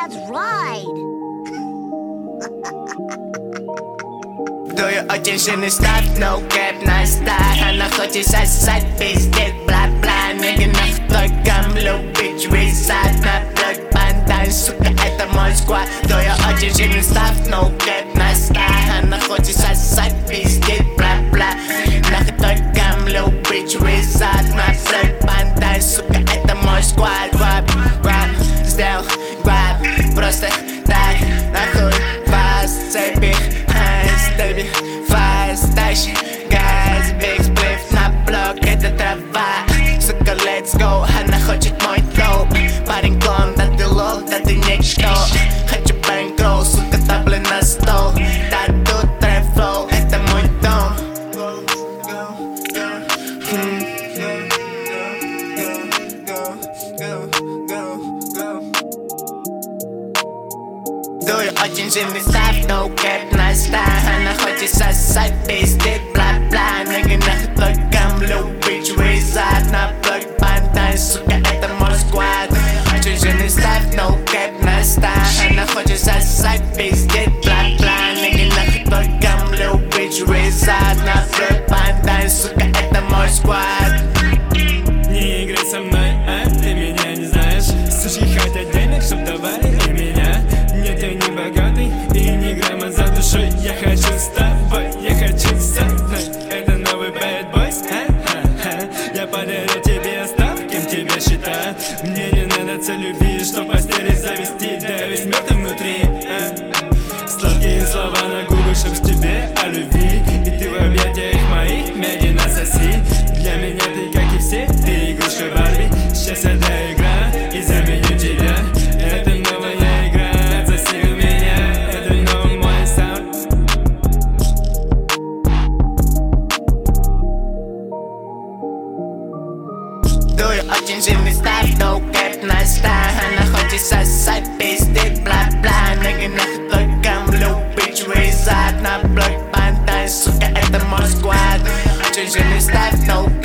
let's ride. Твою очень жирный ставь, no cap на стар. Она хочет сосать, пиздец, бла-бла. Нигга нахуй только любит висать на блок бандан, сука, это мой сквад. Твою очень жирный ставь, no cap на стар. Она хочет сосать, пиздец, бла-бла. Нахуй только любит висать на блок бандан, сука, это мой сквад. Граб, сделал граб, просто так, нахуй вас цепи. Baby, fast, дальше газ, big spliff на блок, это трава. Сука, let's go, она хочет мой троп. Парень клон, да ты лол, да ты ничто. Хочу бэнкролл, сука, табли на стол. Да тут трэп флоу, это мой дом. Дую очень жирный став, no cap на стар. Она хочет сосать, пиздит, бла-бла. Нигга нахуй только любит вязать на блок бандан, сука, это мой сквад. Очень жирный став, no cap на стар. Она хочет сосать, пиздит, бла-бла. Нигга нахуй только любит вязать на блок бандан, сука, это мой сквад. Не играй со мной, а ты меня не знаешь. Сучки хотят денег, чтоб давали и меня. Нет, я не богатый и ни грамма за душой. Я хочу с тобой, я хочу со мной. Это новый bad boys, ха-ха-ха. Я подарю тебе остав, кем тебя считают. Мне не надо цель любви, что постели завести. Да весь мир ты внутри, Сладкие слова на губы, чтоб с тебе о любви. И ты в объятиях моих медленно соси. Для меня ты, как и все, ты игрушка Барби. Сейчас это игра, и заменю тебя. Это новая игра, отсоси у меня. Это новый мой саунд. Дую очень жирный став, no cap на стар. Она хочет сосать, пиздит, бла-бла. Нигга нахуй только любит вязать на блок бандан, сука, это мой сквад. Очень жирный став, no